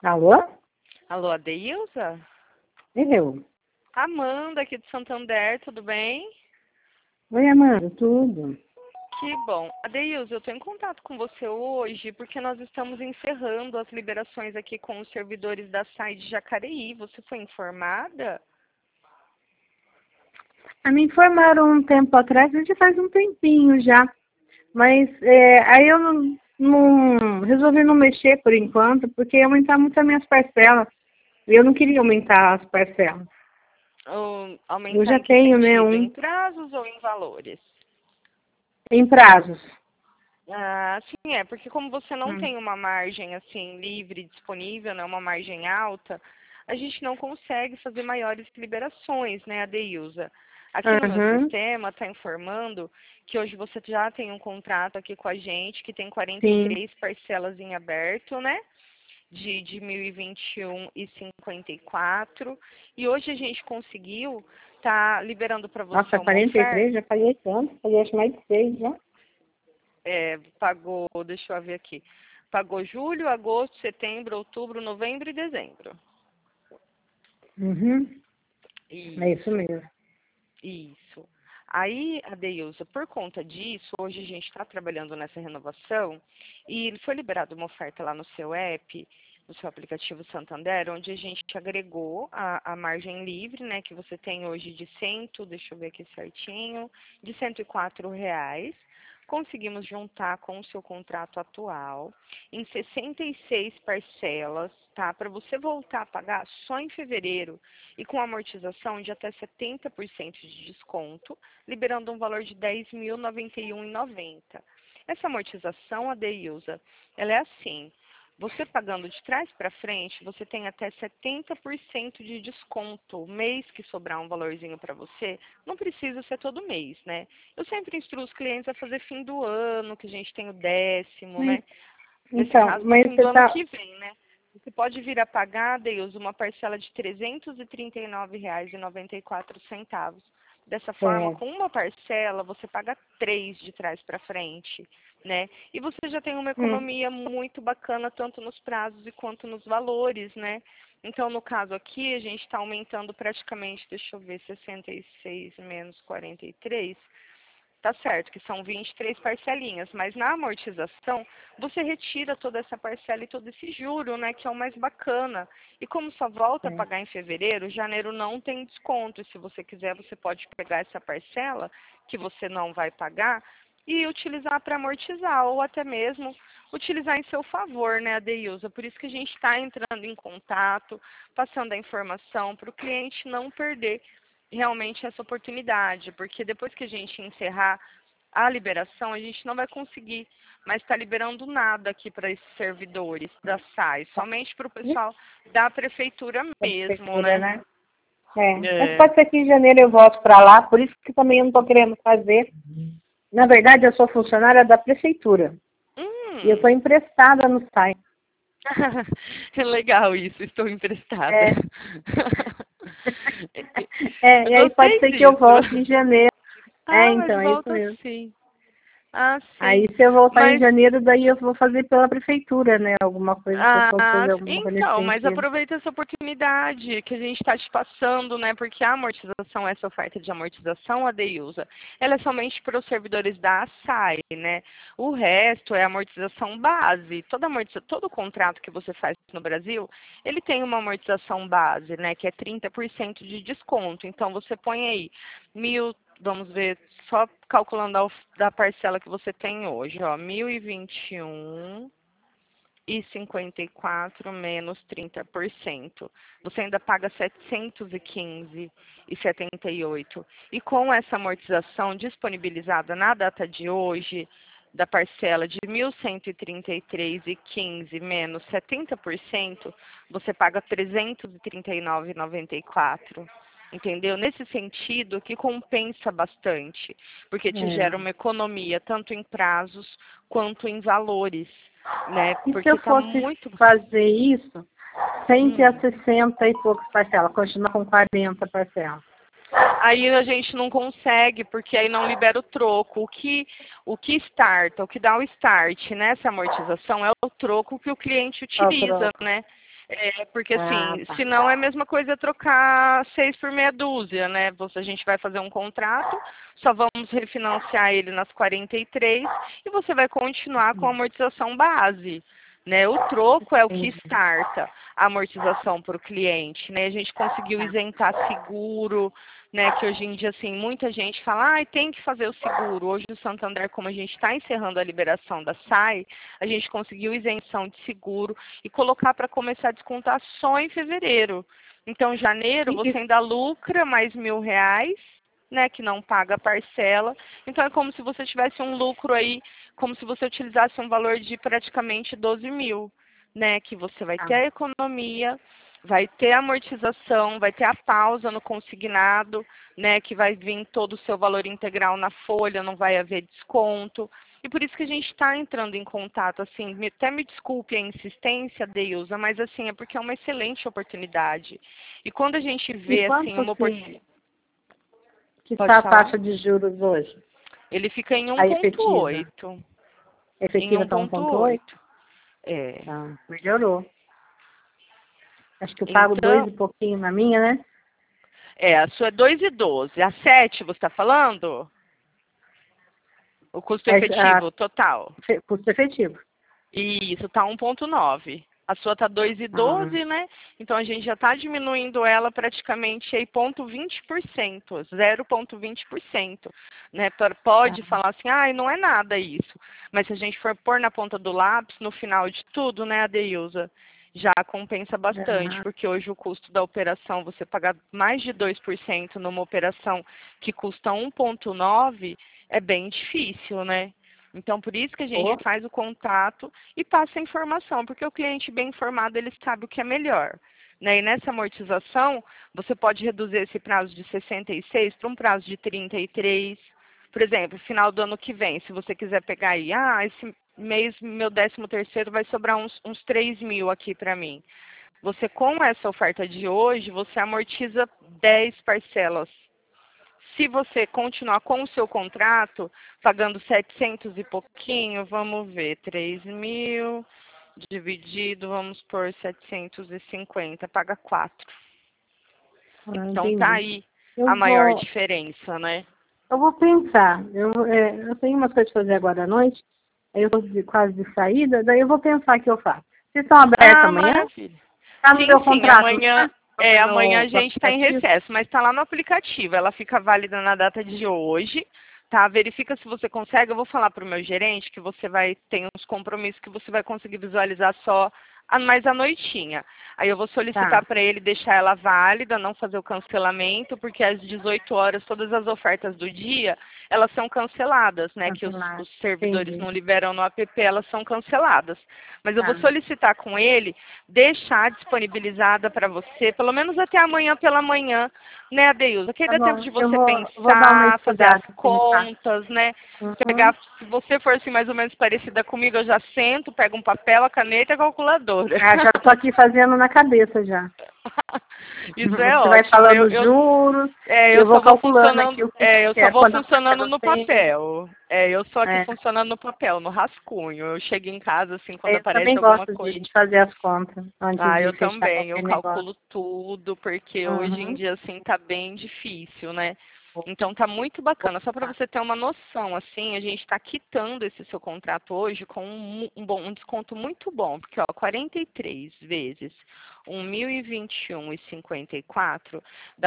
Alô? Alô, Adeilza? Eu. Amanda, aqui de Santander, tudo bem? Oi, Amanda, tudo? Que bom. Adeilza, eu estou em contato com você hoje porque nós estamos encerrando as liberações aqui com os servidores da SAI de Jacareí. Você foi informada? Me informaram um tempo atrás, já faz um tempinho já, mas aí eu não resolvi não mexer por enquanto, porque ia aumentar muito as minhas parcelas, e eu não queria aumentar as parcelas. Ou Eu aumentar já em que tenho, né, sentido? Em prazos ou em valores? em prazos. Ah, sim, porque como você não Hum. tem uma margem assim livre disponível, né, uma margem alta, a gente não consegue fazer maiores liberações, né, Adeilza? Aqui no meu Aham, sistema está informando que hoje você já tem um contrato aqui com a gente que tem sim. 43 parcelas em aberto, né? De 1021 e 54. E hoje a gente conseguiu liberando para você Nossa, uma 43, oferta. já paguei tanto, paguei acho mais de 6 já. Pagou, deixa eu ver aqui. Pagou julho, agosto, setembro, outubro, novembro e dezembro. Uhum, é isso Isso, mesmo. isso. Aí, Adeilza, por conta disso, hoje a gente está trabalhando nessa renovação e foi liberada uma oferta lá no seu app, no seu aplicativo Santander, onde a gente agregou a margem livre, né, que você tem hoje de deixa eu ver aqui certinho, de R$ 104. Conseguimos juntar com o seu contrato atual em 66 parcelas, tá? Para você voltar a pagar só em fevereiro e com amortização de até 70% de desconto, liberando um valor de R$ 10.091,90. Essa amortização, Adeilza, ela é assim, você pagando de trás para frente, você tem até 70% de desconto. O mês que sobrar um valorzinho para você, não precisa ser todo mês, né? Eu sempre instruo os clientes a fazer fim do ano, que a gente tem o 10º, Mas, né? Nesse então, caso, do mas fim você do ano tá... que vem, né? Você pode vir a pagar, Deus, uma parcela de R$ 339,94. Dessa forma, É, com uma parcela, você paga 3 de trás para frente, né? E você já tem uma hum, economia muito bacana, tanto nos prazos e quanto nos valores, né? Então, no caso aqui, a gente está aumentando praticamente, deixa eu ver, 66 menos 43. Tá certo, que são 23 parcelinhas, mas na amortização você retira toda essa parcela e todo esse juro, né, que é o mais bacana. E como só volta a é. pagar em fevereiro, janeiro não tem desconto. E se você quiser, você pode pegar essa parcela que você não vai pagar e utilizar para amortizar, ou até mesmo utilizar em seu favor, né, Adeilza? Por isso que a gente está entrando em contato, passando a informação para o cliente não perder realmente essa oportunidade, porque depois que a gente encerrar a liberação, a gente não vai conseguir mais estar liberando nada aqui para esses servidores da SAI, somente para o pessoal da prefeitura Da mesmo, prefeitura, né? né? É. Mas É. pode ser que em janeiro eu volto para lá, por isso que também eu não estou querendo fazer. Na verdade, eu sou funcionária da prefeitura e eu estou Hum. emprestada no site. É legal isso, estou emprestada. É. É, Eu e aí pode gostei ser que eu disso. volte em janeiro. É, Ah, mas então, é isso volta mesmo. sim. Ah, Aí sim. se eu voltar em Mas janeiro, daí eu vou fazer pela prefeitura, né? Alguma coisa, se eu for Ah, fazer alguma coisa nesse então, mas sentido. aproveita essa oportunidade que a gente está te passando, né? Porque a amortização, essa oferta de amortização, a Deusa, ela é somente para os servidores da ASAI, né? O resto é amortização base. Todo contrato que você faz no Brasil, ele tem uma amortização base, né? Que é 30% de desconto. Então, você põe aí 1.000, vamos ver, só calculando da parcela que você tem hoje, ó, 1.021,54 menos 30%. Você ainda paga 715,78. E com essa amortização disponibilizada na data de hoje, da parcela de 1.133,15 menos 70%, você paga 339,94. Entendeu? Nesse sentido, que compensa bastante, porque te gera É. uma economia tanto em prazos quanto em valores, né? E se eu Porque tá fosse muito. fazer isso sem ter as Hum. 60 e poucas parcelas, continuar com 40 parcelas? Aí a gente não consegue, porque aí não libera o troco. O que starta, o que dá o start nessa amortização é o troco que o cliente Qual o utiliza, troco? né? Porque Ah, assim, tá. senão é a mesma coisa trocar 6 por meia dúzia, né? A gente vai fazer um contrato, só vamos refinanciar ele nas 43 e você vai continuar com a amortização base. Né? O troco é o que Entendi. starta a amortização para o cliente. Né? A gente conseguiu isentar seguro, né? Que hoje em dia, assim, muita gente fala, tem que fazer o seguro. Hoje o Santander, como a gente está encerrando a liberação da SAI, a gente conseguiu isenção de seguro e colocar para começar a descontar só em fevereiro. Então, em janeiro, você E, ainda lucra mais R$ 1.000, né, que não paga a parcela. Então, é como se você tivesse um lucro aí, como se você utilizasse um valor de praticamente 12 mil, né, que você vai tá. ter a economia, vai ter a amortização, vai ter a pausa no consignado, né, que vai vir todo o seu valor integral na folha, não vai haver desconto. E por isso que a gente está entrando em contato, assim, até me desculpe a insistência, Deilza, mas assim, é porque é uma excelente oportunidade. E quando a gente E vê, assim, quanto uma oportunidade... que Pode está a falar? taxa de juros hoje? Ele fica em A efetiva. 1,8. A Em efetiva está 1,8? 1,8. É. Tá, melhorou. Acho que eu pago dois Então, e pouquinho na minha, né? a sua é 2,12. A 7, você está falando? O custo efetivo total. Custo efetivo. Isso, está 1,9. A sua está Ah, 2,12, né? Então a gente já está diminuindo ela praticamente aí 0,20%, 0,20%. Né? tá. Pode falar assim, não é nada isso. Mas se a gente for pôr na ponta do lápis, no final de tudo, né, Adeilza, já compensa bastante, Ah, porque hoje o custo da operação, você pagar mais de 2% numa operação que custa 1,9, é bem difícil, né? Então, por isso que a gente oh, faz o contato e passa a informação, porque o cliente bem informado, ele sabe o que é melhor. Né? E nessa amortização, você pode reduzir esse prazo de 66 para um prazo de 33. Por exemplo, final do ano que vem, se você quiser pegar aí, esse mês, meu 13º vai sobrar uns 3 mil aqui para mim. Você, com essa oferta de hoje, você amortiza 10 parcelas. Se você continuar com o seu contrato, pagando 700 e pouquinho, vamos ver, 3 mil dividido, vamos por 750, paga 4. Então tá entendi. aí a Eu maior vou, diferença, né? eu vou pensar. Eu tenho umas coisas para fazer agora à noite. Aí eu estou quase de saída. Daí eu vou pensar o que eu faço. Vocês estão abertos amanhã? Maravilha. Está no Sim, meu sim, contrato, não amanhã, está? No amanhã a meu gente está em aplicativo? recesso, mas está lá no aplicativo. Ela fica válida na data de hoje, tá? Verifica se você consegue. Eu vou falar para o meu gerente que você vai ter uns compromissos que você vai conseguir visualizar só mais à noitinha. Aí eu vou solicitar Tá. para ele deixar ela válida, não fazer o cancelamento, porque às 18 horas todas as ofertas do dia, elas são canceladas, né? Que Cancelar. os servidores Entendi. não liberam no app, elas são canceladas. Mas eu vou Tá. solicitar com ele deixar disponibilizada para você, pelo menos até amanhã pela manhã, né, Adeilza? Que aí Tá dá tempo bom. de Eu você vou dar uma pensar, fazer as estudada, pensar. contas, né? Uhum. Pegar, se você for assim mais ou menos parecida comigo, eu já sento, pego um papel, a caneta e a calculadora. Ah, já estou aqui fazendo na cabeça já. Isso é Você vai ótimo. falando juros, Eu eu vou só vou calculando funcionando, aqui o que eu só é, vou quantas funcionando parcelas no tem. papel. Eu sou aqui É, funcionando no papel, no rascunho. Eu chego em casa assim quando eu aparece também alguma gosto coisa. de fazer as contas antes Eu de fechar também, eu qualquer negócio. calculo tudo, porque hoje em Uhum. dia, assim, tá bem difícil, né? Vou Então tá muito bacana. Só para pensar. você ter uma noção, assim, a gente está quitando esse seu contrato hoje com um desconto muito bom, porque ó, 43 vezes 1.021,54 dá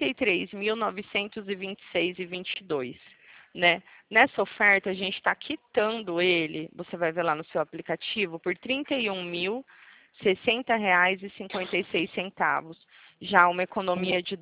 43.926,22, né? Nessa oferta a gente está quitando ele, você vai ver lá no seu aplicativo, por 31.000 R$ 60,56, já uma economia de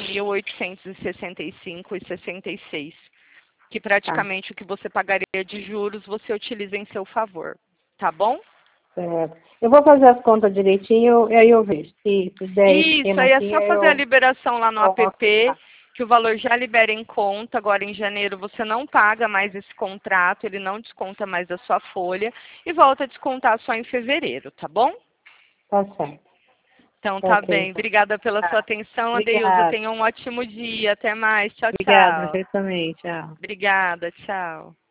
12.865,66, que Tá, praticamente o que você pagaria de juros você utiliza em seu favor, tá bom? certo. Eu vou fazer as contas direitinho e aí eu vejo. Se der esse Isso, esquema aí é aqui, só aí fazer a eu liberação lá no posso app, ficar. que o valor já libera em conta. Agora em janeiro você não paga mais esse contrato, ele não desconta mais da sua folha e volta a descontar só em fevereiro, tá bom? Tá certo. Então tá Ok, bem. então. Obrigada pela sua Tá. atenção, Adeilza. Obrigada. Tenha um ótimo dia. Até mais. Tchau, Obrigada, tchau. você também. Tchau. Obrigada. Tchau.